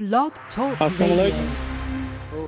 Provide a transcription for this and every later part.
Blog Talk Assalamu Radio. alaikum.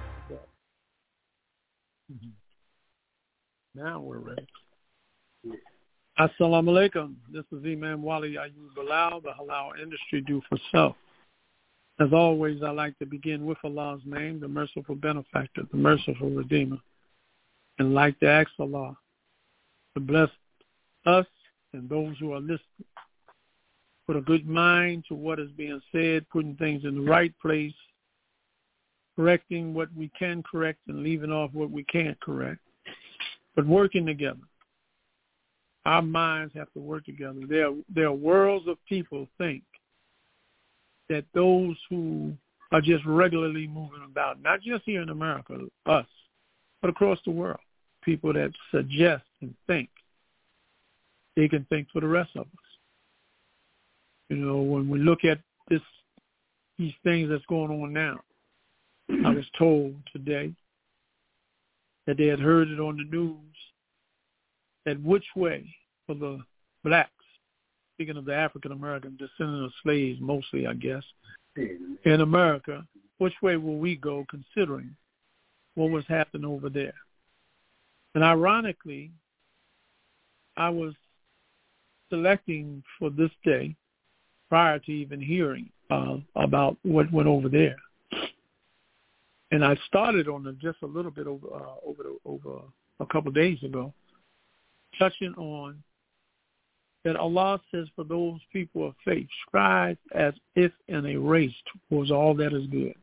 Now we're ready. Assalamu alaikum. This is Imam Wali Ayub Bilal, the Halal Industry Do for Self. As always, I like to begin with Allah's name, the merciful benefactor, the merciful redeemer, and like to ask Allah to bless us and those who are listening. Put a good mind to what is being said, putting things in the right place, correcting what we can correct and leaving off what we can't correct, but working together. Our minds have to work together. There are worlds of people think that those who are just regularly moving about, not just here in America, us, but across the world, people that suggest and think they can think for the rest of us. You know, when we look at these things that's going on now, I was told today that they had heard it on the news that which way for the blacks, speaking of the African-American descendant of slaves mostly, I guess, in America, which way will we go considering what was happening over there? And ironically, I was selecting for this day prior to even hearing about what went over there. And I started on just a little bit over a couple of days ago, touching on that Allah says for those people of faith, strive as if in a race towards all that is good.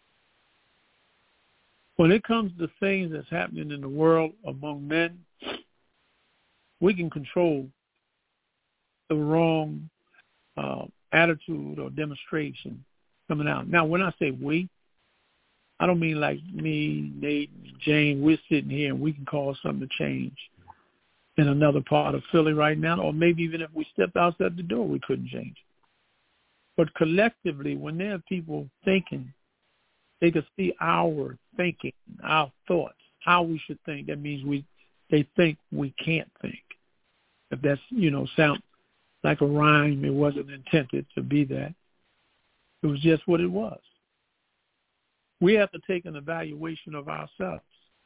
When it comes to things that's happening in the world among men, we can control the wrong attitude or demonstration coming out. Now, when I say we, I don't mean like me, Nate, and Jane. We're sitting here and we can cause something to change in another part of Philly right now, or maybe even if we stepped outside the door, we couldn't change. But collectively, when there are people thinking, they can see our thinking, our thoughts, how we should think. That means they think we can't think. If that's, sound like a rhyme, it wasn't intended to be that. It was just what it was. We have to take an evaluation of ourselves.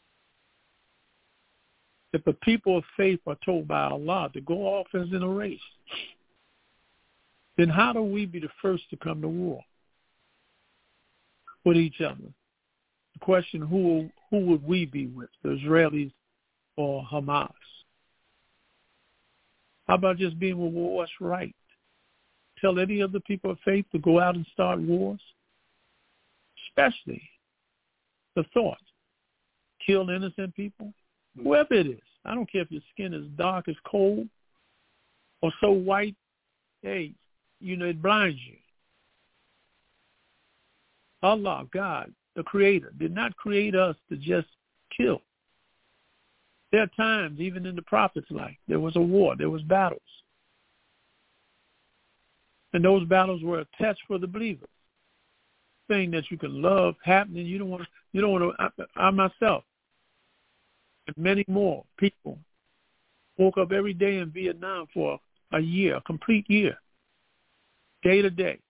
If the people of faith are told by Allah to go off as in a race, then how do we be the first to come to war with each other? The question, who would we be with, the Israelis or Hamas? How about just being with what's right? Tell any of the people of faith to go out and start wars? Especially the thought, kill innocent people, whoever it is. I don't care if your skin is dark as coal or so white, hey, it blinds you. Allah, God, the Creator, did not create us to just kill. There are times, even in the prophet's life, there was a war, there was battles. And those battles were a test for the believers. Thing that you can love happening, you don't want to, I myself, and many more people woke up every day in Vietnam for a year, a complete year, day to day.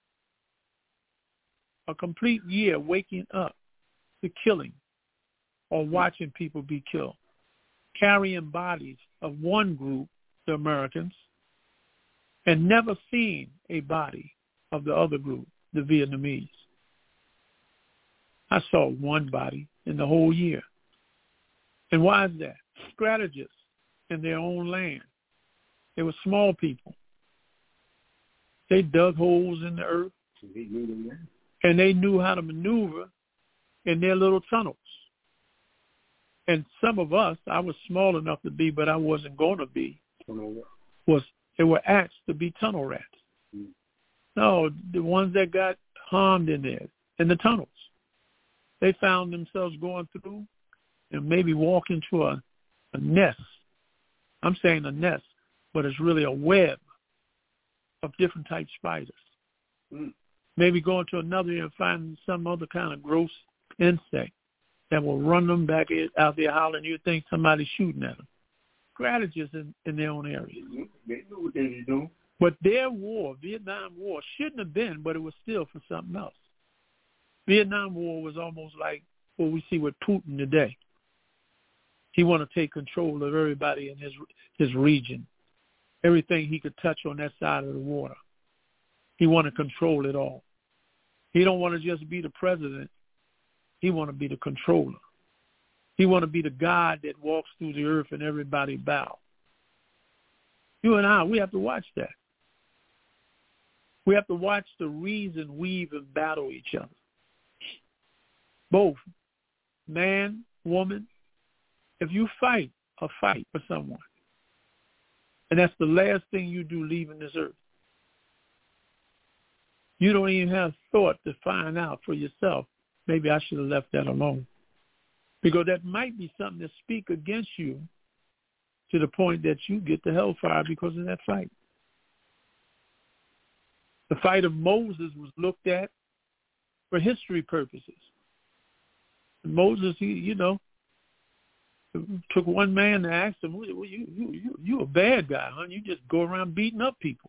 A complete year waking up to killing or watching people be killed, carrying bodies of one group, the Americans, and never seeing a body of the other group, the Vietnamese. I saw one body in the whole year. And why is that? Strategists in their own land. They were small people. They dug holes in the earth, and they knew how to maneuver in their little tunnels. And some of us, I was small enough to be, but I wasn't going to be, they were asked to be tunnel rats. No, the ones that got harmed in there, in the tunnels. They found themselves going through and maybe walk into a nest. I'm saying a nest, but it's really a web of different type spiders. Maybe going to another and finding some other kind of gross insect that will run them back out there hollering. You think somebody's shooting at them. Strategists in their own area. They knew what they were doing. But their war, Vietnam War, shouldn't have been, but it was still for something else. Vietnam War was almost like what we see with Putin today. He want to take control of everybody in his region, everything he could touch on that side of the water. He want to control it all. He don't want to just be the president. He want to be the controller. He want to be the God that walks through the earth and everybody bow. You and I, we have to watch that. We have to watch the reason we even battle each other. Both man, woman. If you fight a fight for someone, and that's the last thing you do leaving this earth, you don't even have thought to find out for yourself, maybe I should have left that alone. Because that might be something to speak against you to the point that you get the hellfire because of that fight. The fight of Moses was looked at for history purposes. Moses, he took one man to ask him, well, you a bad guy, huh? You just go around beating up people.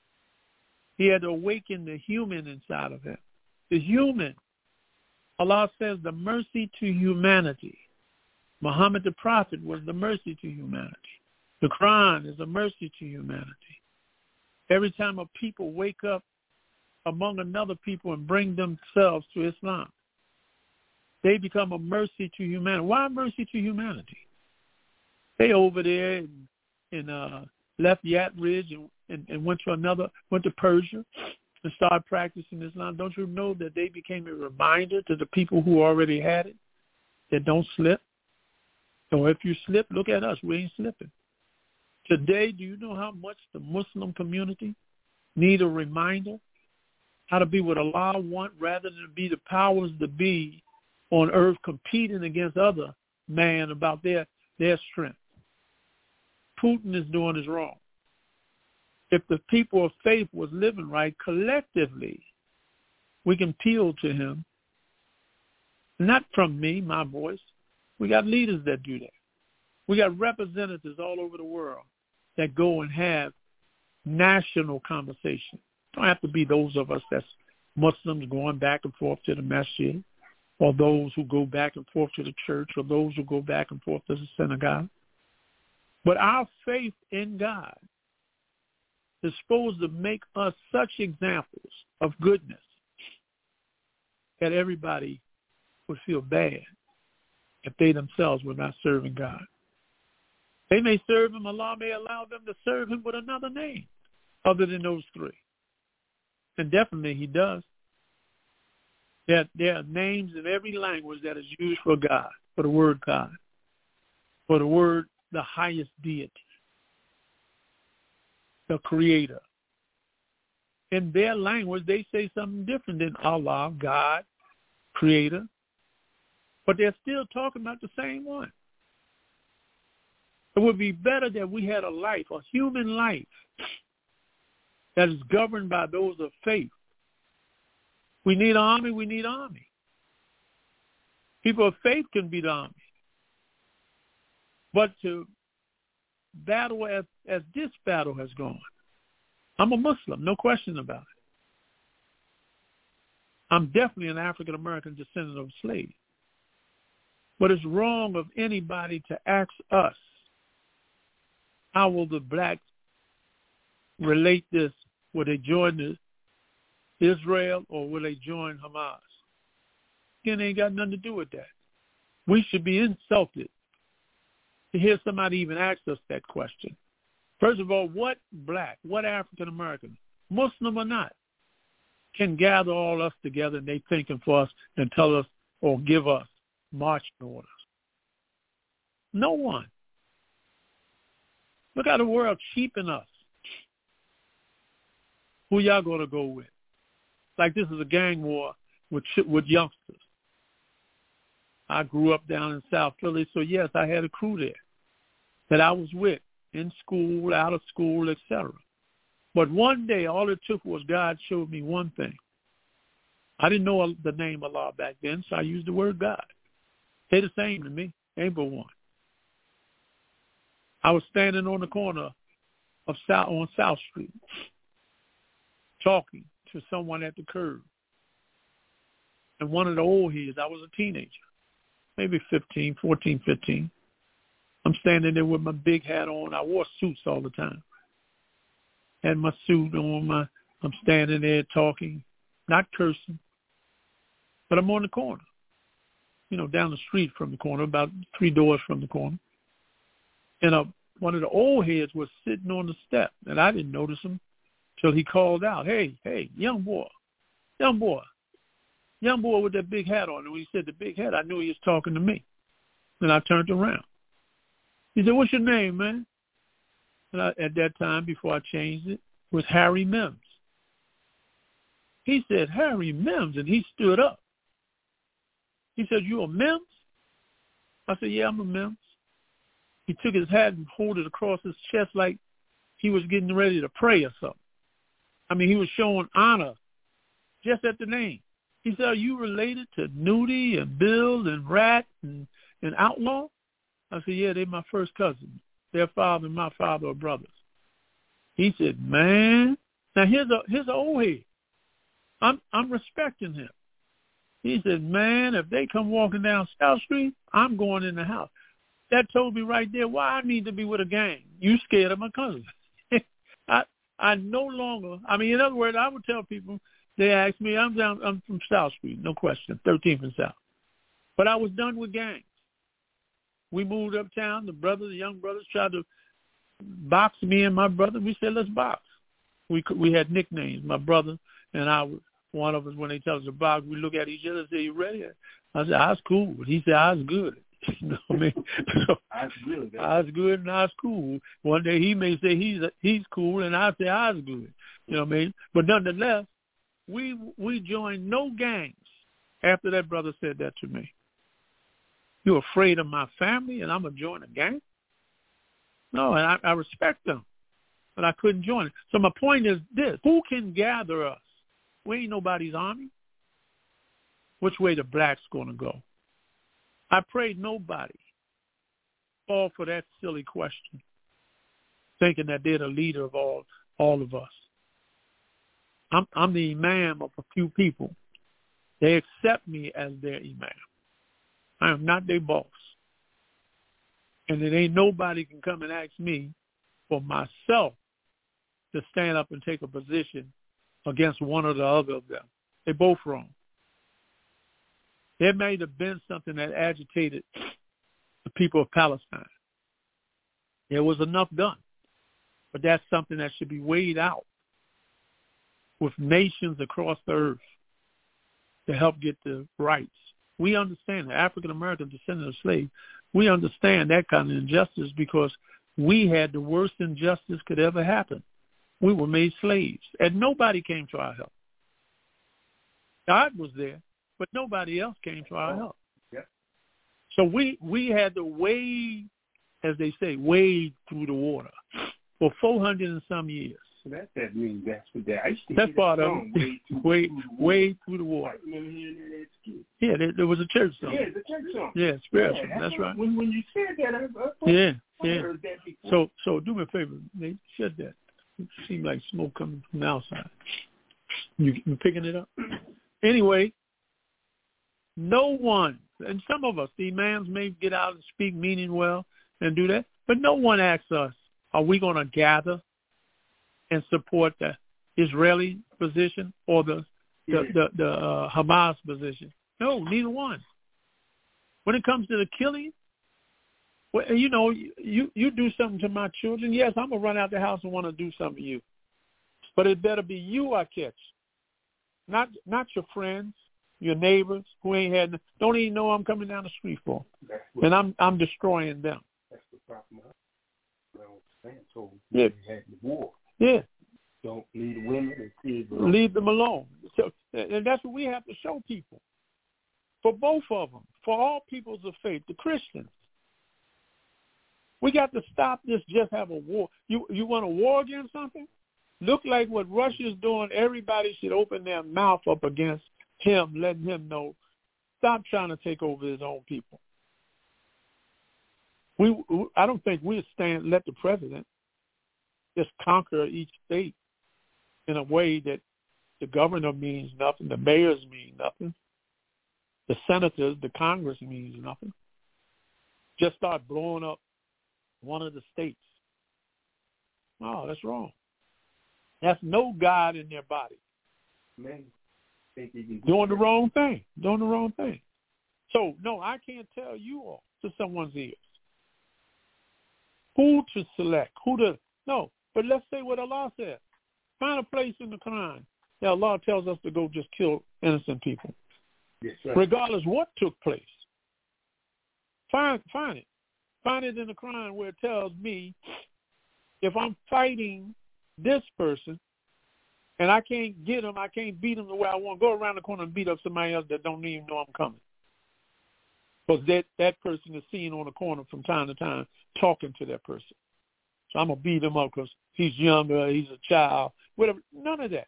He had to awaken the human inside of him. The human. Allah says the mercy to humanity. Muhammad the Prophet was the mercy to humanity. The Quran is a mercy to humanity. Every time a people wake up among another people and bring themselves to Islam, they become a mercy to humanity. Why mercy to humanity? They over there in left Yat Ridge and went to Persia and started practicing Islam. Don't you know that they became a reminder to the people who already had it that don't slip? So if you slip, look at us. We ain't slipping. Today, do you know how much the Muslim community need a reminder how to be what Allah wants rather than be the powers that be on earth competing against other man about their strength? Putin is doing is wrong. If the people of faith was living right collectively, we can appeal to him. Not from me, my voice. We got leaders that do that. We got representatives all over the world that go and have national conversation. Don't have to be those of us that's Muslims going back and forth to the masjid, or those who go back and forth to the church, or those who go back and forth to the synagogue. But our faith in God is supposed to make us such examples of goodness that everybody would feel bad if they themselves were not serving God. They may serve him, Allah may allow them to serve him with another name other than those three. And definitely he does. There are names in every language that is used for God, for the word God, for the word the highest deity, the creator. In their language, they say something different than Allah, God, creator, but they're still talking about the same one. It would be better that we had a life, a human life, that is governed by those of faith. We need an army, we need an army. People of faith can be the army. But to battle as this battle has gone, I'm a Muslim, no question about it. I'm definitely an African-American descendant of slaves. But it's wrong of anybody to ask us, how will the blacks relate this? Will they join Israel or will they join Hamas? Again, it ain't got nothing to do with that. We should be insulted to hear somebody even ask us that question. First of all, what black, what African-American, Muslim or not, can gather all us together and they thinking for us and tell us or give us marching orders? No one. Look how the world cheapen us. Who y'all going to go with? Like this is a gang war with youngsters. I grew up down in South Philly, so yes, I had a crew there that I was with in school, out of school, etc. But one day, all it took was God showed me one thing. I didn't know the name Allah back then, so I used the word God. They're the same to me, ain't but one. I was standing on the corner of South Street, talking to someone at the curb. And one of the old heads, I was a teenager, maybe 14, 15. I'm standing there with my big hat on. I wore suits all the time. Had my suit on. I'm standing there talking, not cursing, but I'm on the corner, down the street from the corner, about 3 doors from the corner. And one of the old heads was sitting on the step, and I didn't notice him till he called out, hey, young boy with that big hat on. And when he said the big hat, I knew he was talking to me. And I turned around. He said, what's your name, man? And at that time, before I changed it, was Harry Mims. He said, Harry Mims, and he stood up. He said, you a Mims? I said, yeah, I'm a Mims. He took his hat and pulled it across his chest like he was getting ready to pray or something. I mean, he was showing honor just at the name. He said, are you related to Nudie and Bill and Rat and Outlaw? I said, yeah, they're my first cousins. Their father and my father are brothers. He said, man, now here's an old head. I'm respecting him. He said, man, if they come walking down South Street, I'm going in the house. That told me right there why I need to be with a gang. You scared of my cousin. I no longer, in other words, I would tell people, they ask me, I'm from South Street, no question, 13th and South. But I was done with gangs. We moved uptown. The young brothers tried to box me and my brother. We said, let's box. We had nicknames, my brother and I. One of us, when they tell us to box, we look at each other and say, you ready? I said, I was cool. He said, I was good. You know what I mean? So, I was good and I was cool. One day he may say he's cool and I say I was good. You know what I mean? But nonetheless, we joined no gangs after that brother said that to me. You afraid of my family and I'm going to join a gang? No, and I respect them, but I couldn't join it. So my point is this. Who can gather us? We ain't nobody's army. Which way the blacks going to go? I pray nobody fall for that silly question, thinking that they're the leader of all of us. I'm the imam of a few people. They accept me as their imam. I am not their boss. And there ain't nobody can come and ask me for myself to stand up and take a position against one or the other of them. They're both wrong. There may have been something that agitated the people of Palestine. There was enough done. But that's something that should be weighed out with nations across the earth to help get the rights. We understand, the African-American descendant of slaves, we understand that kind of injustice because we had the worst injustice could ever happen. We were made slaves, and nobody came to our help. God was there, but nobody else came to our help. Yep. So we had to wade, as they say, wade through the water for 400 and some years. So that means that's what that. I used to that's part of it. Wade through the water. Yeah, there was a church song. Yeah, the church song. Yeah, spiritual. That's right. When you said that, I heard that before. So do me a favor, Nate. Shut that. It seemed like smoke coming from the outside. You picking it up? Anyway, no one, and some of us, the imams may get out and speak meaning well and do that, but no one asks us, are we going to gather and support the Israeli position or the Hamas position? No, neither one. When it comes to the killing, well, you do something to my children, yes, I'm going to run out the house and want to do something to you. But it better be you I catch, not your friends, your neighbors who don't even know I'm coming down the street for. And I'm destroying them. That's the problem. So yeah. Had the war. Yeah. Don't leave the women and kids alone. Leave them alone. So, and that's what we have to show people. For both of them, for all peoples of faith, the Christians. We got to stop this, just have a war. You want a war against something? Look like what Russia's doing. Everybody should open their mouth up against him, letting him know, stop trying to take over his own people. I don't think we'll let the president just conquer each state in a way that the governor means nothing, the mayors mean nothing. the senators, the Congress means nothing. Just start blowing up one of the states. No, that's wrong. That's no God in their body. Man, doing the wrong thing. So, no, I can't tell you all to someone's ears who to select, no. But let's say what Allah said. Find a place in the Quran that Allah tells us to go just kill innocent people. Yes, right. Regardless what took place. Find it. Find it in the Quran where it tells me if I'm fighting this person and I can't get him, I can't beat him the way I want, go around the corner and beat up somebody else that don't even know I'm coming. Because that person is seen on the corner from time to time talking to that person. So I'm going to beat him up because he's younger, he's a child, whatever. None of that.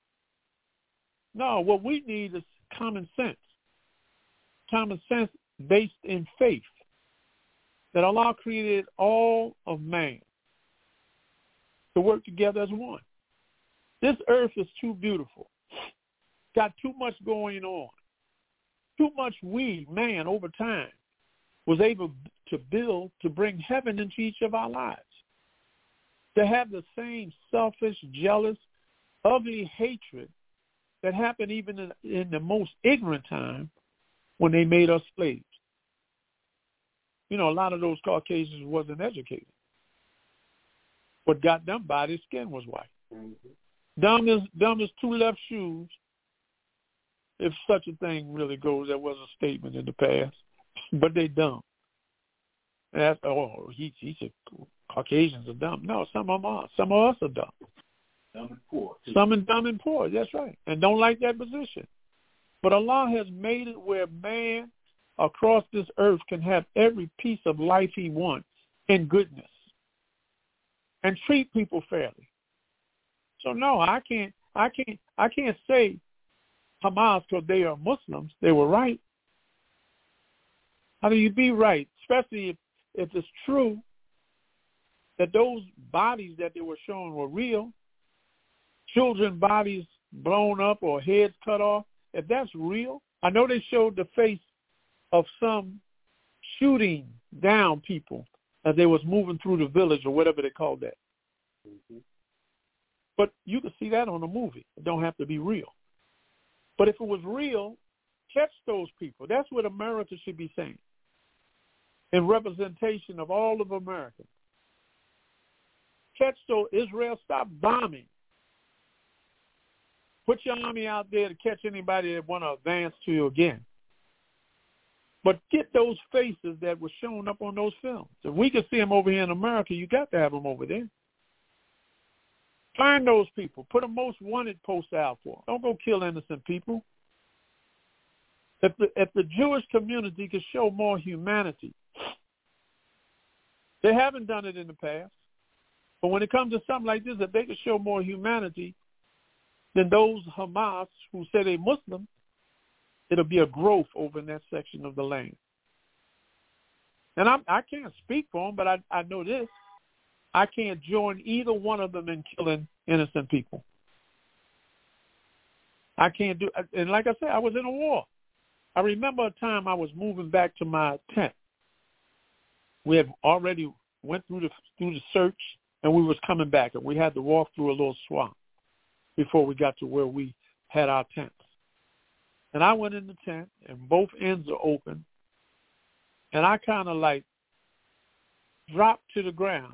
No, what we need is common sense. Common sense based in faith. That Allah created all of man to work together as one. This earth is too beautiful. Got too much going on. Too much man, over time, was able to build to bring heaven into each of our lives. To have the same selfish, jealous, ugly hatred that happened even in the most ignorant time when they made us slaves. You know, a lot of those Caucasians wasn't educated. What got them by, their skin was white. Mm-hmm. Dumb as two left shoes. If such a thing really goes, that was a statement in the past. But they dumb. And that's, he said Caucasians are dumb. No, some of them are. Some of us are dumb. Dumb and poor. Some are dumb and poor, that's right. And don't like that position. But Allah has made it where man across this earth can have every piece of life he wants in goodness and treat people fairly. So no, I can't say Hamas because they are Muslims. They were right. How do you be right? Especially if it's true that those bodies that they were showing were real, children bodies blown up or heads cut off. If that's real, I know they showed the face of some shooting down people as they was moving through the village or whatever they called that. Mm-hmm. But you can see that on a movie. It don't have to be real. But if it was real, catch those people. That's what America should be saying in representation of all of America. Catch those. Israel, stop bombing. Put your army out there to catch anybody that want to advance to you again. But get those faces that were shown up on those films. If we can see them over here in America, you got to have them over there. Find those people. Put a most wanted post out for them. Don't go kill innocent people. If the Jewish community could show more humanity, they haven't done it in the past. But when it comes to something like this, if they could show more humanity than those Hamas who say they're Muslim, it'll be a growth over in that section of the land. And I can't speak for them, but I know this. I can't join either one of them in killing innocent people. I can't do, and like I said, I was in a war. I remember a time I was moving back to my tent. We had already went through the search, and we was coming back, and we had to walk through a little swamp before we got to where we had our tents. And I went in the tent, and both ends are open, and I kind of like dropped to the ground.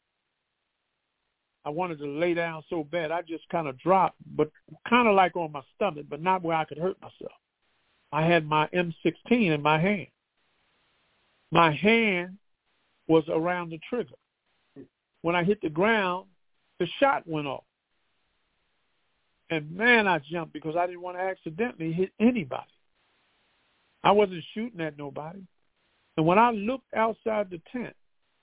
I wanted to lay down so bad, I just kind of dropped, but kind of like on my stomach, but not where I could hurt myself. I had my M16 in my hand. My hand was around the trigger. When I hit the ground, the shot went off. And man, I jumped because I didn't want to accidentally hit anybody. I wasn't shooting at nobody. And when I looked outside the tent,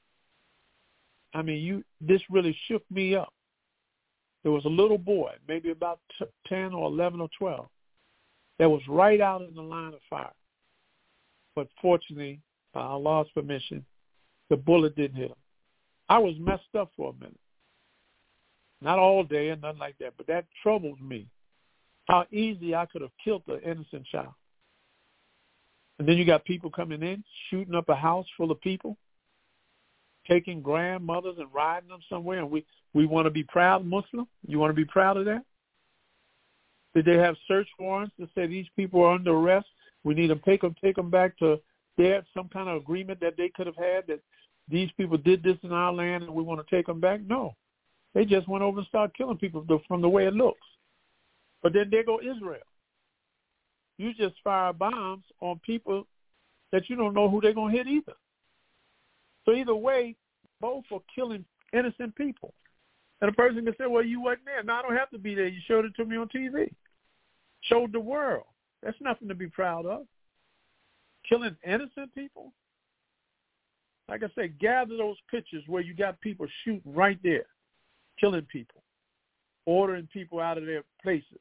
I mean, this really shook me up. There was a little boy, maybe about 10 or 11 or 12, that was right out in the line of fire. But fortunately, by Allah's permission, the bullet didn't hit him. I was messed up for a minute. Not all day and nothing like that, but that troubled me, how easy I could have killed the innocent child. And then you got people coming in, shooting up a house full of people, taking grandmothers and riding them somewhere, and we want to be proud Muslim? You want to be proud of that? Did they have search warrants to say these people are under arrest? We need to take them back to there, some kind of agreement that they could have had that these people did this in our land and we want to take them back? No. They just went over and started killing people from the way it looks. But then there go Israel. You just fire bombs on people that you don't know who they're going to hit either. So either way, both are killing innocent people. And a person can say, well, you wasn't there. No, I don't have to be there. You showed it to me on TV. Showed the world. That's nothing to be proud of. Killing innocent people? Like I said, gather those pictures where you got people shooting right there, killing people, ordering people out of their places,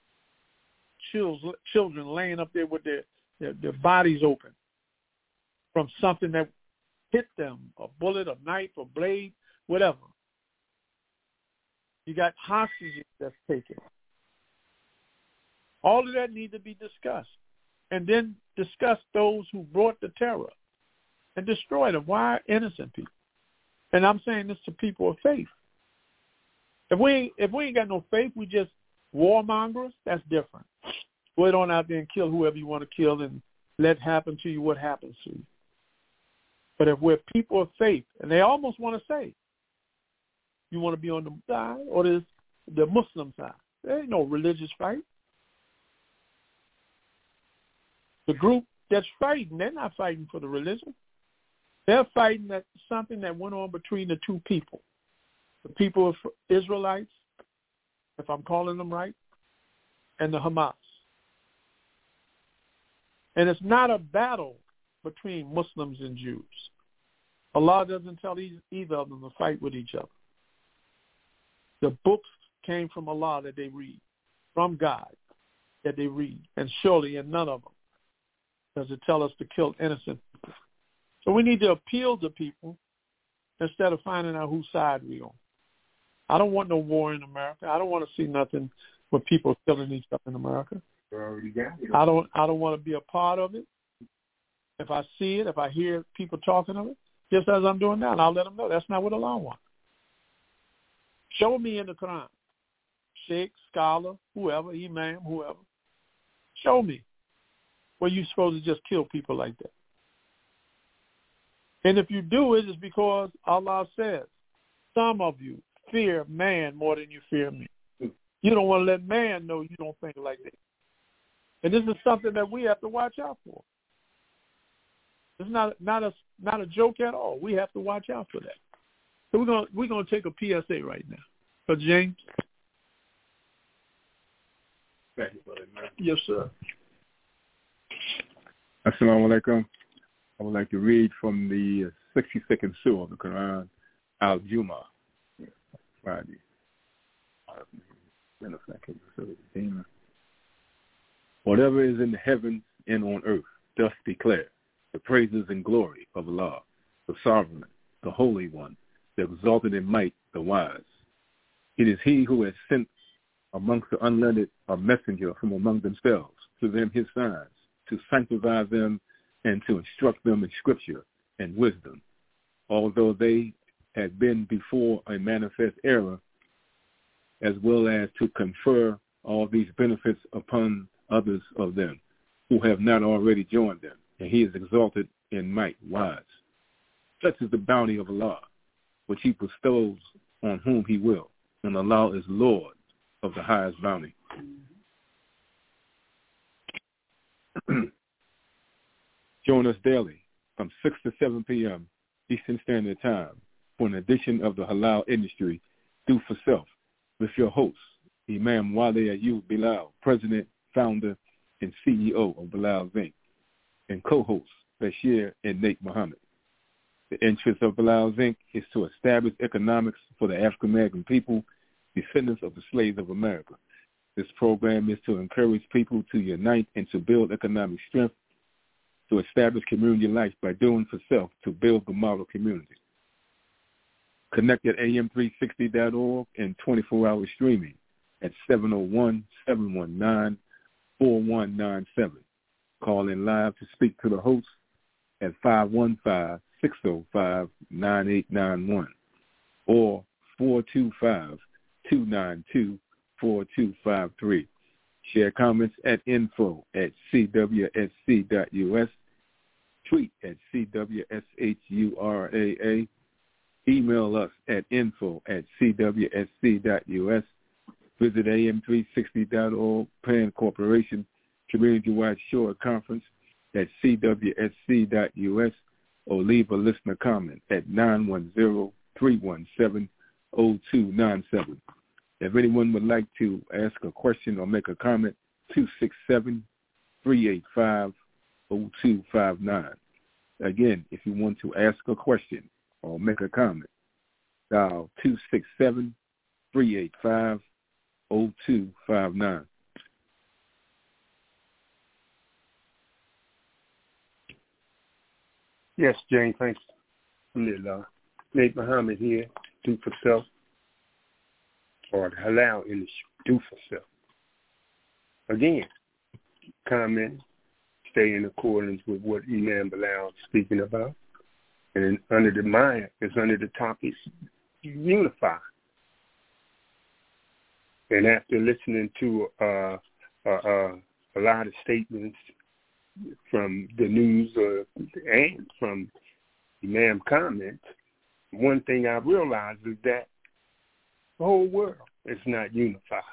children laying up there with their bodies open from something that hit them, a bullet, a knife, a blade, whatever. You got hostages that's taken. All of that needs to be discussed. And then discuss those who brought the terror and destroyed them. Why innocent people? And I'm saying this to people of faith. If we ain't got no faith, we just warmongers, that's different. Go on out there and kill whoever you want to kill and let happen to you what happens to you. But if we're people of faith, and they almost want to say, you want to be on the side or the Muslim side. There ain't no religious fight. The group that's fighting, they're not fighting for the religion. They're fighting that something that went on between the two people. The people of Israelites, if I'm calling them right, and the Hamas. And it's not a battle between Muslims and Jews. Allah doesn't tell either of them to fight with each other. The books came from Allah that they read, from God that they read, and surely in none of them does it tell us to kill innocent people. So we need to appeal to people instead of finding out whose side we're on. I don't want no war in America. I don't want to see nothing with people killing each other in America. I don't want to be a part of it. If I see it, if I hear people talking of it, just as I'm doing now, and I'll let them know that's not what Allah wants. Show me in the Quran, sheikh, scholar, whoever, imam, whoever. Show me where you're supposed to just kill people like that. And if you do it, it's because Allah says, some of you fear man more than you fear me. You don't want to let man know you don't think like that. And this is something that we have to watch out for. It's not a joke at all. We have to watch out for that. So we're gonna take a PSA right now. So James. Thank you, brother. Yes, sir. Assalamu alaikum. I would like to read from the 62nd surah of the Quran, Al-Jumu'ah, Friday. Whatever is in the heavens and on earth, thus declare the praises and glory of Allah, the Sovereign, the Holy One, the Exalted in might, the Wise. It is He who has sent amongst the unlearned a messenger from among themselves, to them His signs, to sanctify them and to instruct them in scripture and wisdom, although they had been before a manifest error, as well as to confer all these benefits upon others of them who have not already joined them. And He is exalted in might, wise. Such is the bounty of Allah, which He bestows on whom He will. And Allah is Lord of the highest bounty. Join us daily from 6 to 7 p.m. Eastern Standard Time for an edition of the Halal Industry Do for Self with your host, Imam Wali Ayub Bilal, President, Founder, and CEO of Bilal Zinc, and co-hosts Bashir and Nate Muhammad. The interest of Bilal Zinc is to establish economics for the African-American people, descendants of the slaves of America. This program is to encourage people to unite and to build economic strength, to establish community life by doing for self, to build the model community. Connect at am360.org and 24-hour streaming at 701-719-4197. Call in live to speak to the host at 515-605-9891 or 425-292-4253. Share comments at info@cwsc.us. Tweet at CWSHURAA. Email us at info@cwsc.us. Visit am360.org, Pan Corporation Community-Wide Shore Conference at cwsc.us, or leave a listener comment at 910-317-0297. If anyone would like to ask a question or make a comment, 267-385-0259. Again, if you want to ask a question or make a comment, dial 267-385-0259. Yes, Jane, thanks. Alhamdulillah. Nate Muhammad here, do for self, or the halal industry, do for self. Again, comment, stay in accordance with what Imam Bilal is speaking about. And under the mind, it's under the topic, unify. And after listening to a lot of statements from the news and from Imam comments, one thing I realized is that the whole world is not unified.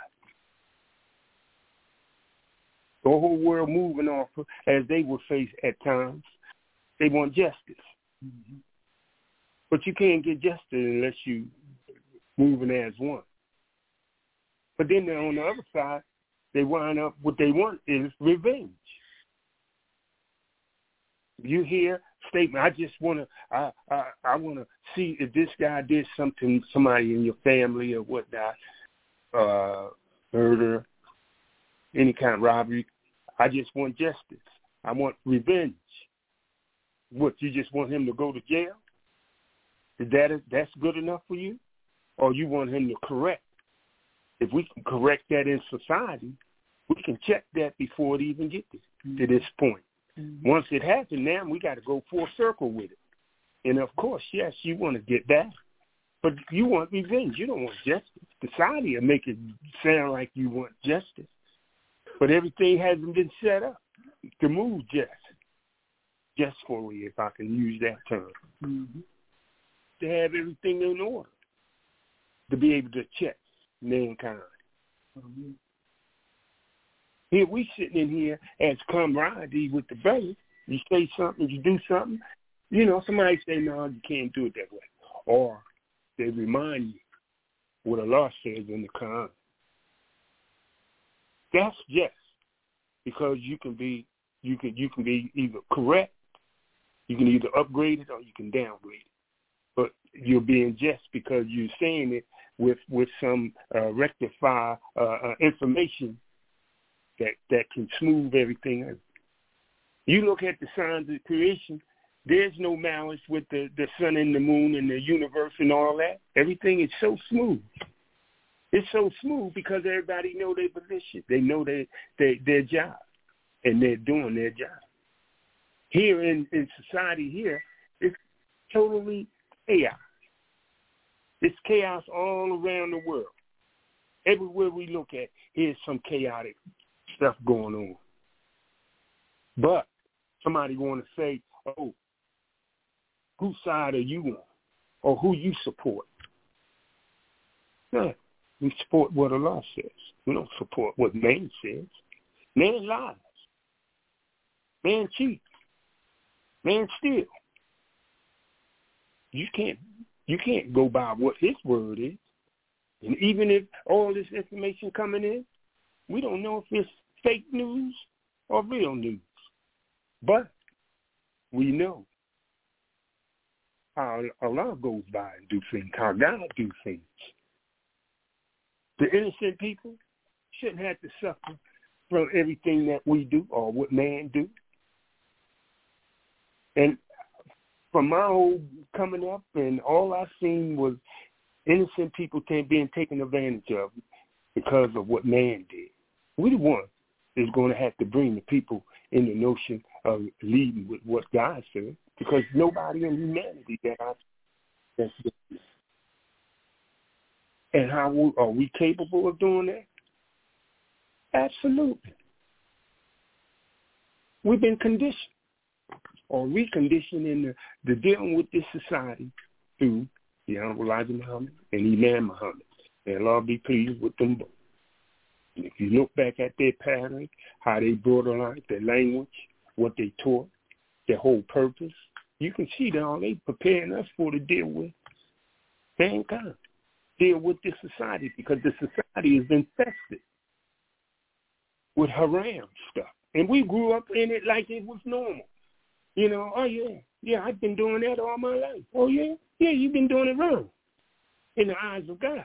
The whole world moving off, as they will face at times, they want justice. Mm-hmm. But you can't get justice unless you moving as one. But then on the other side, they wind up, what they want is revenge. You hear statement, I just want to, I want to see if this guy did something, somebody in your family or whatnot, murder, any kind of robbery. I just want justice. I want revenge. What, you just want him to go to jail? That's good enough for you? Or you want him to correct? If we can correct that in society, we can check that before it even gets to this point. Mm-hmm. Once it happens, now we got to go full circle with it. And, of course, yes, you want to get back. But you want revenge. You don't want justice. Society will make it sound like you want justice. But everything hasn't been set up to move justfully, if I can use that term. Mm-hmm. To have everything in order. To be able to check mankind. Mm-hmm. Here we sitting in here as camaraderie with the brothers. You say something, you do something. You know, somebody say, no, you can't do it that way. Or they remind you what Allah says in the Quran. That's just because you can be either correct, you can either upgrade it or you can downgrade it. But you're being just because you're saying it with some rectify information that can smooth everything out. You look at the signs of creation, there's no malice with the sun and the moon and the universe and all that. Everything is so smooth. It's so smooth because everybody know their position. They know their job, and they're doing their job. Here in society here, it's totally chaos. It's chaos all around the world. Everywhere we look at, here's some chaotic stuff going on. But somebody want to say, oh, whose side are you on? Or who you support? No, we support what Allah says. We don't support what man says. Man lies. Man cheats. Man steals. You can't go by what his word is. And even if all this information coming in, we don't know if it's fake news or real news. But we know how Allah goes by and do things, how God do things. The innocent people shouldn't have to suffer from everything that we do or what man do. And from my whole coming up, and all I seen was innocent people being taken advantage of because of what man did. We the ones that's going to have to bring the people in the notion of leading with what God said, because nobody in humanity that's this. And how are we capable of doing that? Absolutely. We've been conditioned or reconditioned in the dealing with this society through the Honorable Elijah Muhammad and Imam Muhammad. And Allah be pleased with them both. And if you look back at their pattern, how they brought alive their language, what they taught, their whole purpose, you can see that all they preparing us for to deal with mankind, deal with this society, because the society is infested with haram stuff. And we grew up in it like it was normal. You know, oh, yeah, I've been doing that all my life. Oh, yeah? Yeah, you've been doing it wrong in the eyes of God.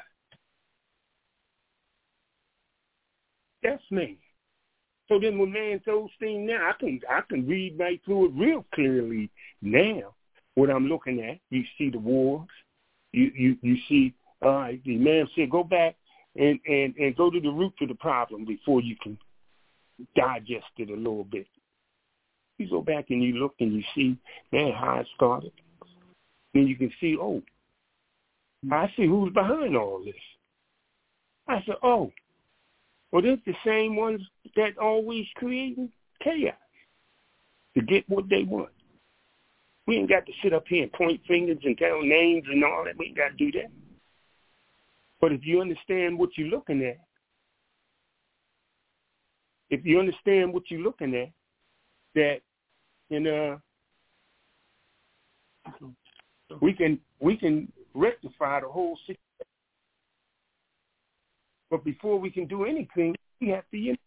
That's me. So then when man throws things now, I can read right through it real clearly now. What I'm looking at, you see the wars. You see, all right, the man said, go back and go to the root of the problem before you can digest it a little bit. You go back and you look and you see, man, how it started. Then you can see, oh, I see who's behind all this. I said, oh, well, they're the same ones that always creating chaos to get what they want. We ain't got to sit up here and point fingers and tell names and all that. We ain't got to do that. But if you understand what you're looking at, that, we can rectify the whole situation. But before we can do anything, we have to unite.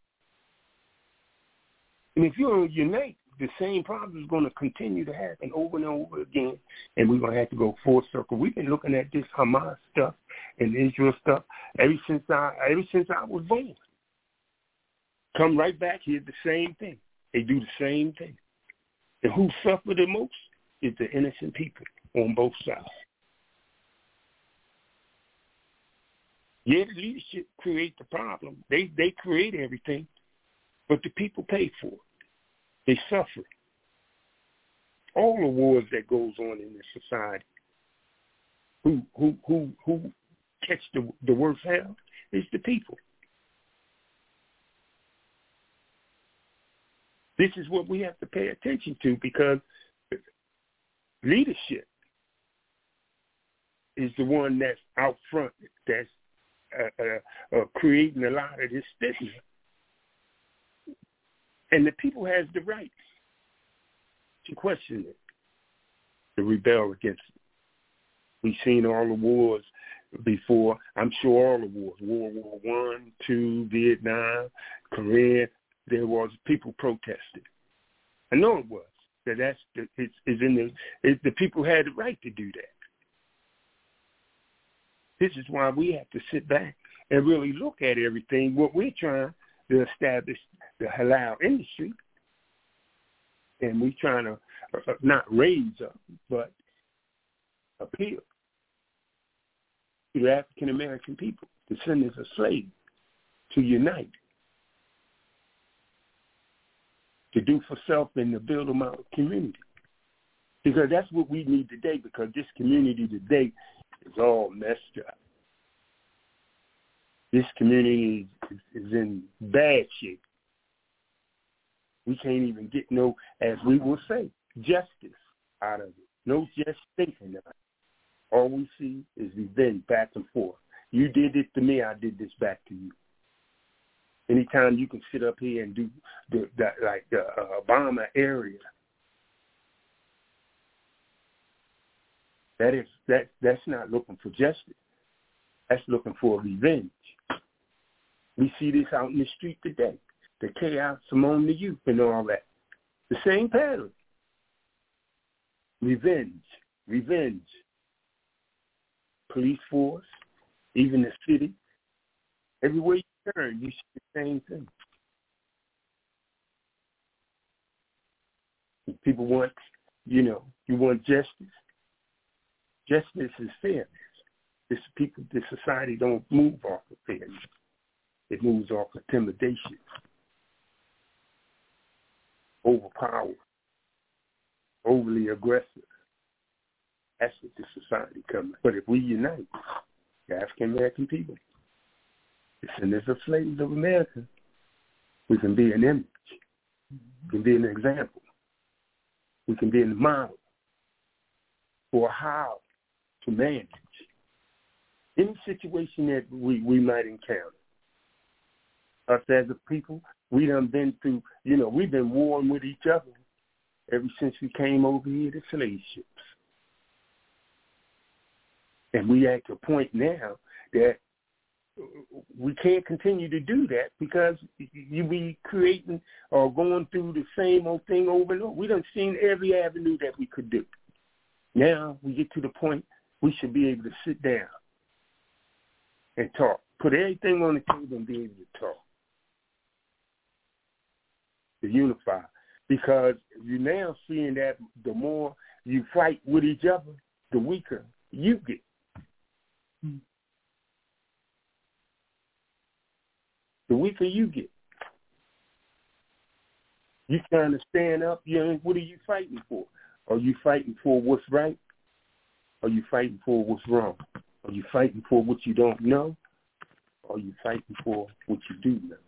And if you don't unite, the same problem is going to continue to happen over and over again, and we're going to have to go full circle. We've been looking at this Hamas stuff and Israel stuff ever since I was born. Come right back here, the same thing. They do the same thing. And who suffer the most is the innocent people on both sides. Yeah, the leadership create the problem. They create everything, but the people pay for it. They suffer. All the wars that goes on in this society, who catch the worst hell is the people. This is what we have to pay attention to, because leadership is the one that's out front, that's creating a lot of this business. And the people has the right to question it, to rebel against it. We've seen all the wars before. I'm sure all the wars, World War I, II, Vietnam, Korea, there was people protesting. I know it was. The people had the right to do that. This is why we have to sit back and really look at everything. What we're trying to establish, the halal industry, and we're trying to not raise up, but appeal to the African American people, descendants of slaves, to unite, to do for self and to build them out community. Because that's what we need today, because this community today is all messed up. This community is in bad shape. We can't even get no, as we will say, justice out of it. No just thinking of it. All we see is revenge back and forth. You did it to me, I did this back to you. Anytime you can sit up here and do the Obama area, that's not looking for justice. That's looking for revenge. We see this out in the street today. The chaos among the youth and all that. The same pattern. Revenge. Police force, even the city. Everywhere you turn, you see the same thing. People want, you want justice. Justice is fairness. This society don't move off of fairness. It moves off of intimidation. overpowered, overly aggressive. That's what this society comes. But if we unite, the African American people, descendants of slaves of America, we can be an image. We can be an example. We can be a model for how to manage any situation that we might encounter. Us as a people, we done been through, we've been warring with each other ever since we came over here to slave ships. And we at the point now that we can't continue to do that because you be creating or going through the same old thing over and over. We done seen every avenue that we could do. Now we get to the point we should be able to sit down and talk. Put everything on the table and be able to talk. To unify. Because you're now seeing that the more you fight with each other, the weaker you get. The weaker you get. You trying to stand up, what are you fighting for? Are you fighting for what's right? Are you fighting for what's wrong? Are you fighting for what you don't know? Or are you fighting for what you do know?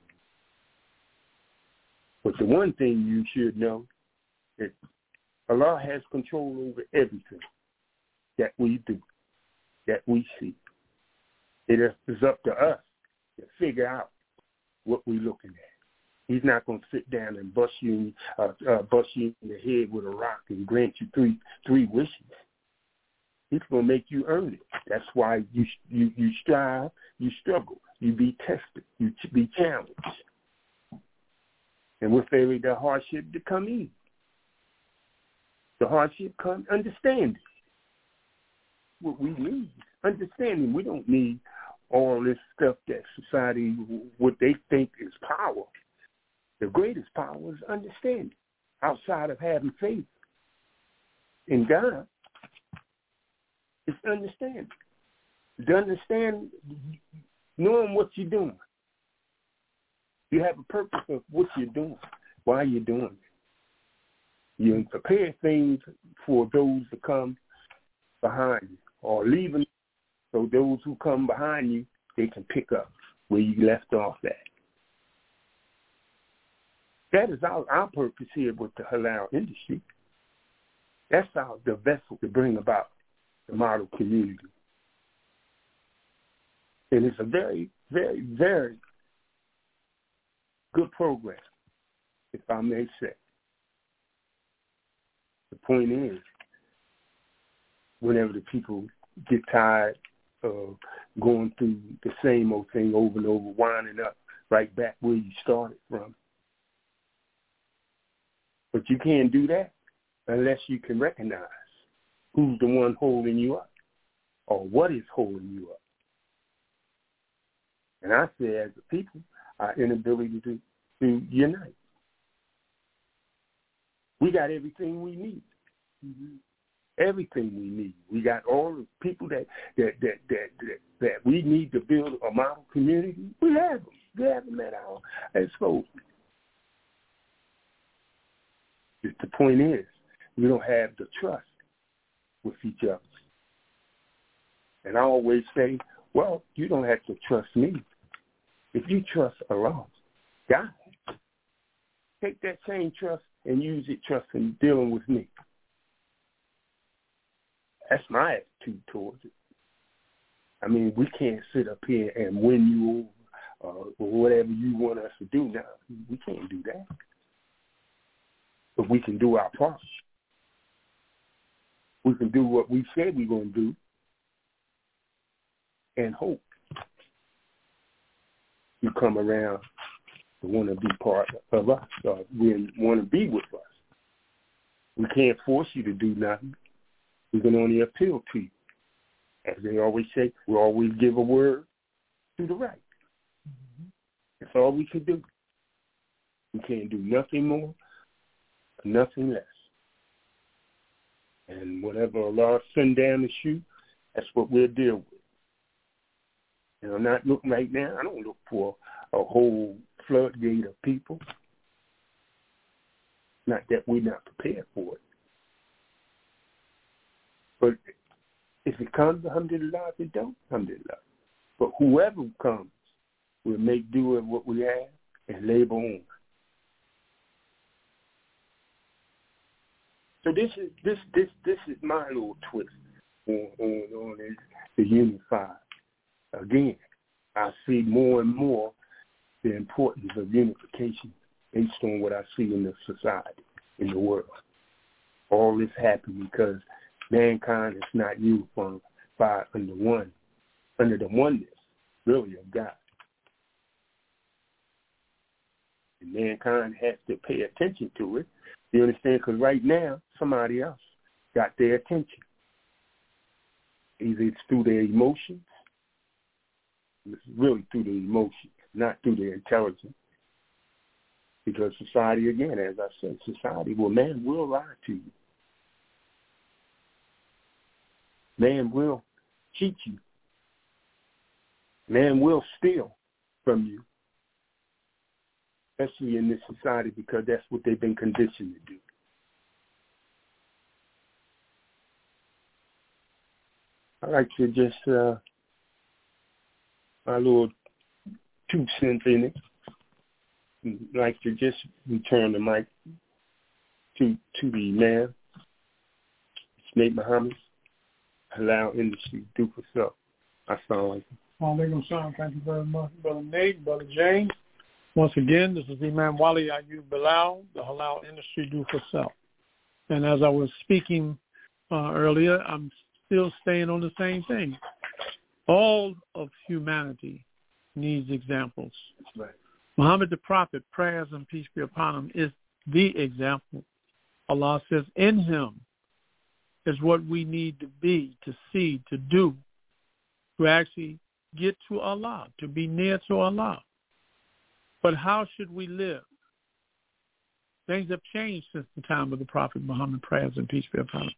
But the one thing you should know is Allah has control over everything that we do, that we see. It is up to us to figure out what we're looking at. He's not going to sit down and bust you in the head with a rock and grant you three wishes. He's going to make you earn it. That's why you strive, you struggle, you be tested, you be challenged. And with the hardship to come in. The hardship comes understanding. What we need, understanding. We don't need all this stuff that society, what they think is power. The greatest power is understanding. Outside of having faith in God, it's understanding. To understand, knowing what you're doing. You have a purpose of what you're doing, why you're doing it. You prepare things for those to come behind you, or leaving so those who come behind you, they can pick up where you left off at. That is our purpose here with the halal industry. That's the vessel to bring about the model community. And it's a very, very, very good program, if I may say. The point is, whenever the people get tired of going through the same old thing over and over, winding up right back where you started from. But you can't do that unless you can recognize who's the one holding you up or what is holding you up. And I say, as a people, our inability to unite. We got everything we need. Mm-hmm. Everything we need. We got all the people that we need to build a model community. We have them. We have them at our disposal. The point is, we don't have the trust with each other. And I always say, well, you don't have to trust me. If you trust Allah, God, take that same trust and use it trust in dealing with me. That's my attitude towards it. I mean, we can't sit up here and win you over or whatever you want us to do now. We can't do that. But we can do our part. We can do what we said we're going to do and hope you come around to want to be part of us or want to be with us. We can't force you to do nothing. We can only appeal to you. As they always say, we always give a word to the right. Mm-hmm. That's all we can do. We can't do nothing more, nothing less. And whatever Allah send down the chute, that's what we'll deal with. And I'm not looking right now. I don't look for a whole floodgate of people. Not that we're not prepared for it. But if it comes, alhamdulillah. If it don't, alhamdulillah. But whoever comes will make do with what we have and labor on. So this is my little twist on the unified. Again, I see more and more the importance of unification based on what I see in the society, in the world. All this happened because mankind is not uniform under the oneness, really, of God. And mankind has to pay attention to it. You understand? Because right now, somebody else got their attention. Either it's through their emotions. It's really through the emotions, not through their intelligence. Because society, again, as I said, man will lie to you. Man will cheat you. Man will steal from you. Especially in this society, because that's what they've been conditioned to do. I like to just, my little 2 cents in it, I'd like to just return the mic to the man, Nate Muhammad, Halal Industry, do for self. Assalamu alaikum. Alaikum salam. Thank you very much, Brother Nate, Brother James. Once again, this is Imam Wali Ayub Bilal, the Halal Industry Do for Self. And as I was speaking earlier, I'm still staying on the same thing. All of humanity needs examples. Right. Muhammad the Prophet, prayers and peace be upon him, is the example. Allah says in him is what we need to be, to see, to do, to actually get to Allah, to be near to Allah. But how should we live? Things have changed since the time of the Prophet Muhammad, prayers and peace be upon him.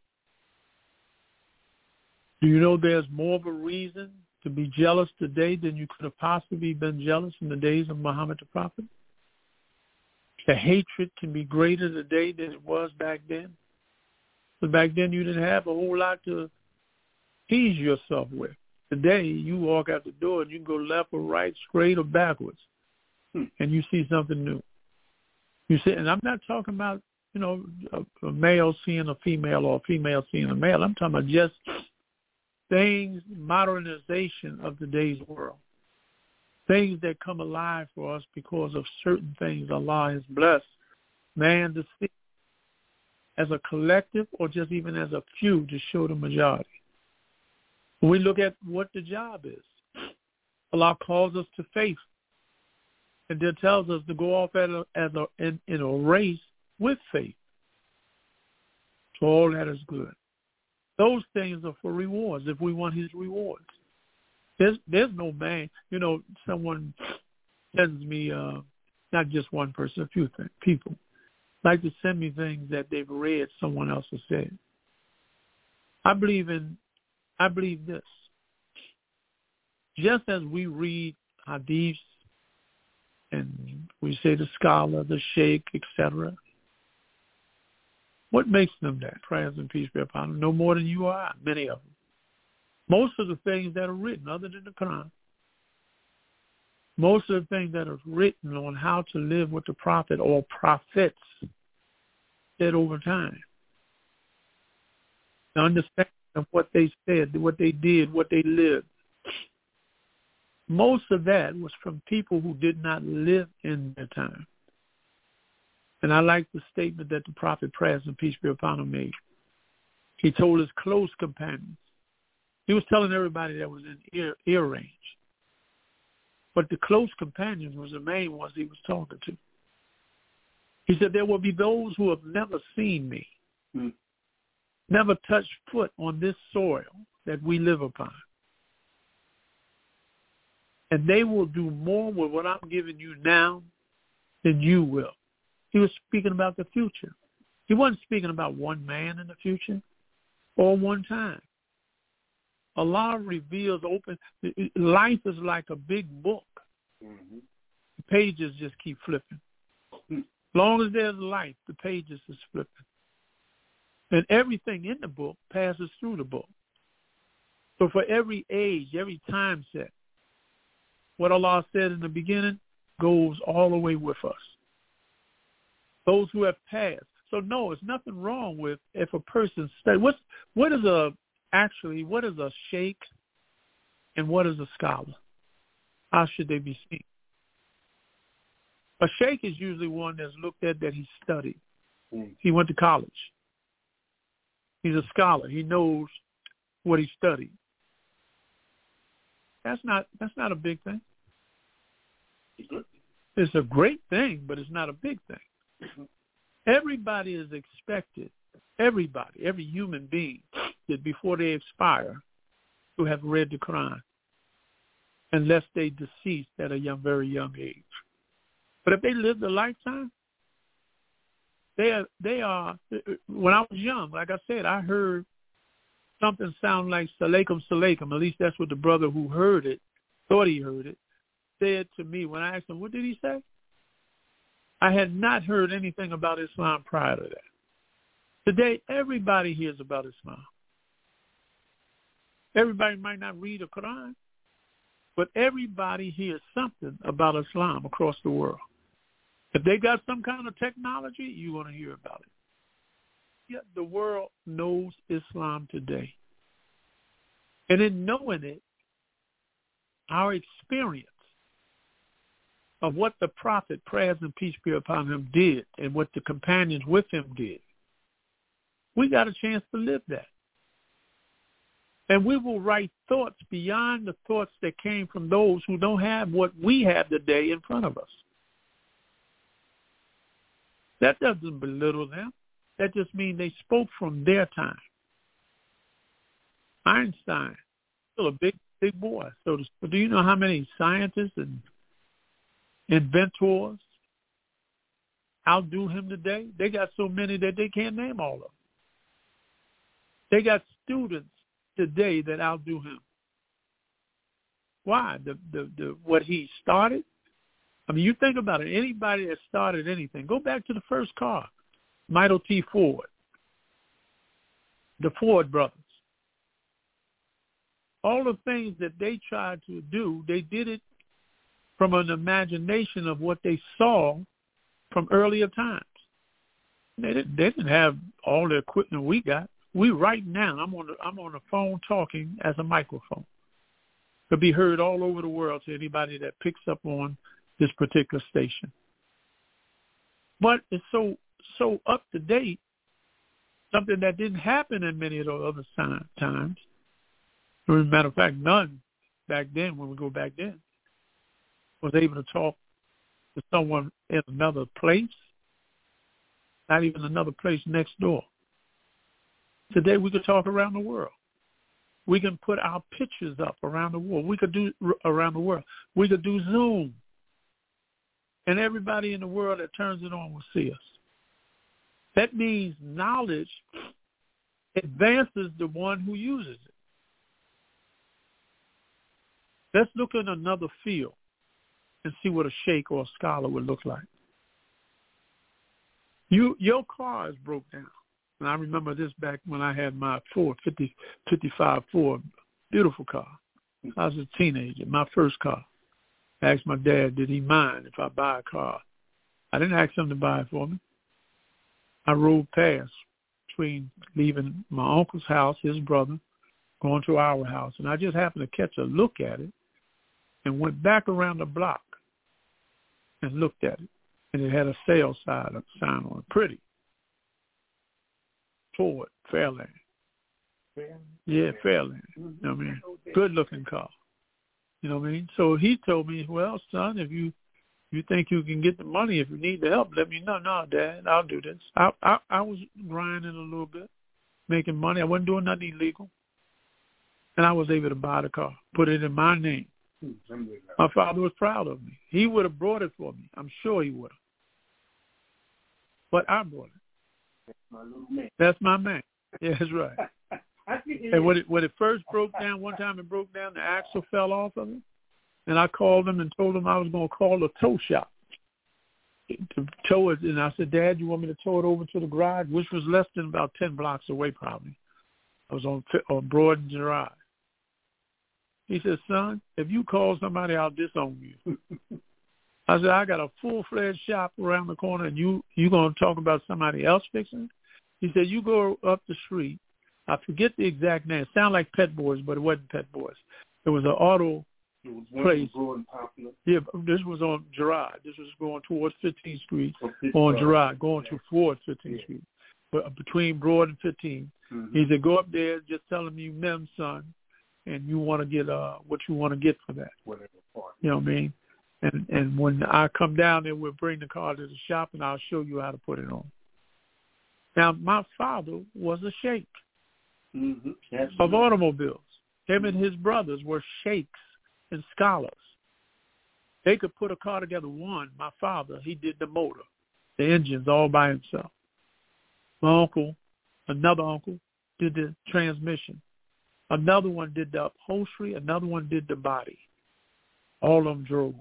Do you know there's more of a reason to be jealous today than you could have possibly been jealous in the days of Muhammad the Prophet? The hatred can be greater today than it was back then. But back then you didn't have a whole lot to tease yourself with. Today you walk out the door and you can go left or right, straight or backwards. And you see something new. You see, and I'm not talking about, a male seeing a female or a female seeing a male. I'm talking about just things, modernization of today's world. Things that come alive for us because of certain things Allah has blessed man to see as a collective or just even as a few to show the majority. When we look at what the job is, Allah calls us to faith. And then tells us to go off in a race with faith. So all that is good. Those things are for rewards if we want his rewards. There's no man. Someone sends me, not just one person, a few people, like to send me things that they've read someone else has said. I believe this. Just as we read hadiths, and we say the scholar, the sheikh, etc. What makes them that? Prayers and peace be upon them. No more than you or I, many of them. Most of the things that are written, other than the Quran, most of the things that are written on how to live with the prophet or prophets said over time. The understanding of what they said, what they did, what they lived. Most of that was from people who did not live in their time. And I like the statement that the Prophet, prayers and peace be upon him, made. He told his close companions. He was telling everybody that was in ear range. But the close companions was the main ones he was talking to. He said, there will be those who have never seen me, never touched foot on this soil that we live upon. And they will do more with what I'm giving you now than you will. He was speaking about the future. He wasn't speaking about one man in the future or one time. Allah reveals life is like a big book. Mm-hmm. The pages just keep flipping. Long as there's life, the pages is flipping. And everything in the book passes through the book. So for every age, every time set, what Allah said in the beginning goes all the way with us. Those who have passed. So no, there's nothing wrong with if a person studies. What is a sheikh and what is a scholar? How should they be seen? A sheikh is usually one that's looked at that he studied. He went to college. He's a scholar. He knows what he studied. That's not a big thing. It's a great thing, but it's not a big thing. Everybody is expected, every human being, that before they expire, to have read the Quran, unless they deceased at a very young age. But if they lived a lifetime, they are. When I was young, like I said, I heard something sound like Salaikum Salaikum. At least that's what the brother who heard it, thought he heard it, said to me when I asked him, what did he say? I had not heard anything about Islam prior to that. Today, everybody hears about Islam. Everybody might not read the Quran, but everybody hears something about Islam across the world. If they got some kind of technology, you're going to hear about it. Yet the world knows Islam today. And in knowing it, our experience of what the Prophet, prayers and peace be upon him, did and what the companions with him did, we got a chance to live that. And we will write thoughts beyond the thoughts that came from those who don't have what we have today in front of us. That doesn't belittle them. That just means they spoke from their time. Einstein, still a big boy. So do you know how many scientists and inventors outdo him today? They got so many that they can't name all of them. They got students today that outdo him. Why? The what he started? I mean, you think about it. Anybody that started anything, go back to the first car, Michael T. Ford, the Ford brothers. All the things that they tried to do, they did it from an imagination of what they saw from earlier times. They didn't have all the equipment we got. We right now, I'm on the phone talking as a microphone. It'll be heard all over the world to anybody that picks up on this particular station. But it's so up to date, something that didn't happen in many of those other times. As a matter of fact, none back then, when we go back then, was able to talk to someone in another place, not even another place next door. Today we could talk around the world. We can put our pictures up around the world. We could do around the world. We could do Zoom. And everybody in the world that turns it on will see us. That means knowledge advances the one who uses it. Let's look at another field and see what a sheikh or a scholar would look like. Your car is broke down. And I remember this back when I had my 55 Ford, beautiful car. I was a teenager, my first car. I asked my dad, did he mind if I buy a car? I didn't ask him to buy it for me. I rode past between leaving my uncle's house, his brother, going to our house, and I just happened to catch a look at it and went back around the block and looked at it. And it had a sale sign on it. Pretty. Ford, Fairlane. Yeah, Fairlane. You know what I mean? Good-looking car. You know what I mean? So he told me, well, son, if you think you can get the money, if you need the help, let me know. No, Dad, I'll do this. I was grinding a little bit, making money. I wasn't doing nothing illegal. And I was able to buy the car, put it in my name. My father was proud of me. He would have brought it for me. I'm sure he would have. But I brought it. That's my man. Yeah, that's right. And when it first broke down, one time it broke down, the axle fell off of it. And I called him and told him I was going to call a tow shop. to tow it. And I said, Dad, you want me to tow it over to the garage, which was less than about 10 blocks away probably. I was on Broad and Girard. He said, son, if you call somebody, I'll disown you. I said, I got a full-fledged shop around the corner, and you going to talk about somebody else fixing it? He said, you go up the street. I forget the exact name. It sounded like Pet Boys, but it wasn't Pet Boys. It was an auto place. Yeah, this was on Girard. This was going towards 15th Street on Girard, going towards 15th Street. But between Broad and 15th. Mm-hmm. He said, go up there, just tell him you met him, son, and you want to get what you want to get for that. Whatever part. You know what I mean? And when I come down there, we'll bring the car to the shop, and I'll show you how to put it on. Now, my father was a sheikh of automobiles. Him and his brothers were sheikhs and scholars. They could put a car together. My father, he did the motor, the engines all by himself. My uncle, another uncle, did the transmission. Another one did the upholstery. Another one did the body. All of them drove.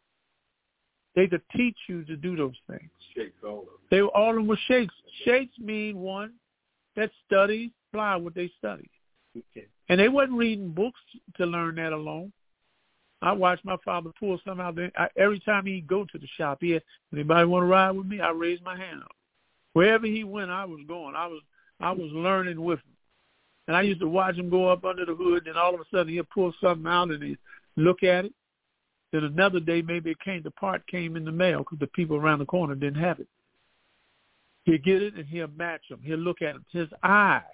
They could teach you to do those things. Sheikhs, all of them. All of them were sheikhs. Sheikhs mean one that studies, apply what they study. Okay. And they wasn't reading books to learn that alone. I watched my father pull something out there. Every time he'd go to the shop, he had, anybody want to ride with me? I raised my hand up. Wherever he went, I was going. I was learning with him. And I used to watch him go up under the hood, and all of a sudden he'd pull something out and he'd look at it. Then another day, maybe the part came in the mail because the people around the corner didn't have it. He'll get it and he'll match them. He'll look at them. His eye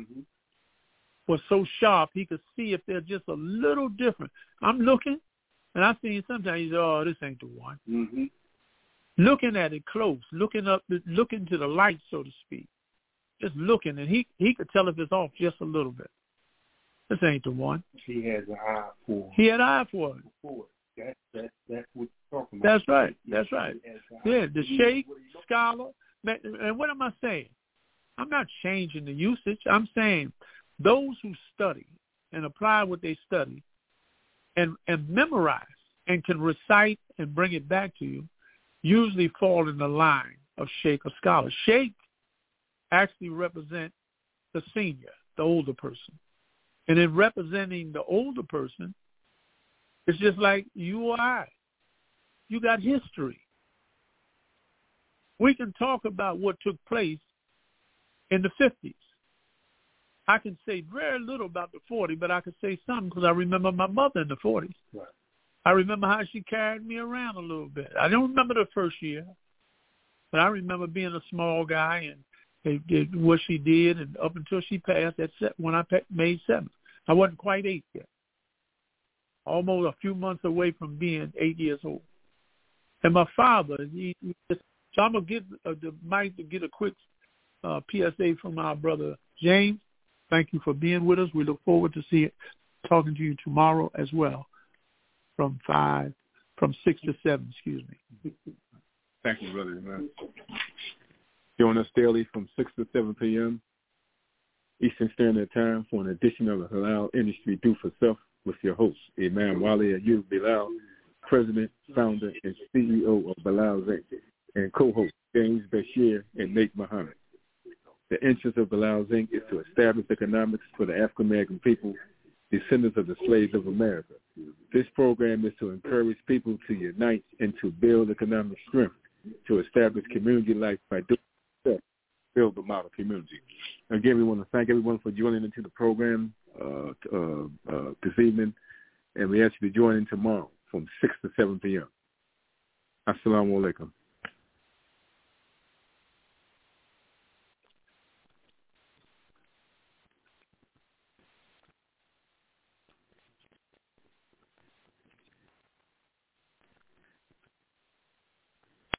was so sharp he could see if they're just a little different. I'm looking, and I see sometimes he says, "Oh, this ain't the one." Mm-hmm. Looking at it close, looking to the light, so to speak, just looking, and he could tell if it's off just a little bit. This ain't the one. He has an eye for it. He had an eye for it. That's what you're talking about. That's right. That's right. Yeah, the sheikh, scholar. And what am I saying? I'm not changing the usage. I'm saying those who study and apply what they study and memorize and can recite and bring it back to you usually fall in the line of sheikh or scholar. Sheikh actually represent the senior, the older person. And in representing the older person, it's just like you or I. You got history. We can talk about what took place in the 50s. I can say very little about the 40s, but I can say something because I remember my mother in the 40s. Right. I remember how she carried me around a little bit. I don't remember the first year, but I remember being a small guy and what she did, and up until she passed, when I made 7. I wasn't quite 8 yet. Almost a few months away from being 8 years old. And my father, so I'm going to give the mic to get a quick PSA from our brother James. Thank you for being with us. We look forward to talking to you tomorrow as well from 6 to 7, excuse me. Thank you, brother. Man. Join us daily from 6 to 7 p.m. Eastern Standard Time for an edition of the Halal Industry Do for Self with your host, Imam Wali Ayub Bilal, President, Founder, and CEO of Bilal Inc., and co-host James Bashir and Nate Muhammad. The interest of Bilal Inc. is to establish economics for the African-American people, descendants of the slaves of America. This program is to encourage people to unite and to build economic strength to establish community life by doing so, build the model community. Again, we want to thank everyone for joining into the program this evening, and we ask you to join in tomorrow from 6 to 7 p.m. Assalamu alaikum.